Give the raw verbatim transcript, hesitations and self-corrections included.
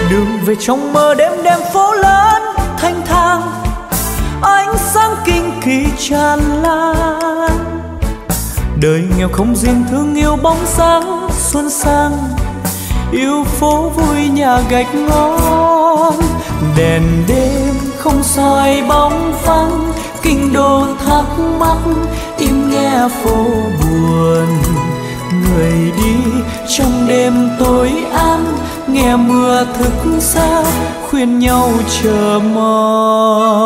đường về trong mơ đêm đêm phố lớn thanh thang, ánh sáng kinh kỳ tràn lan. Đời nghèo không riêng thương yêu bóng dáng xuân sang, yêu phố vui nhà gạch ngói. Đèn đêm không soi bóng vắng, kinh đô thắc mắc im nghe phố buồn. Người đi trong đêm tối an, nghe mưa thức giấc khuyên nhau chờ mong.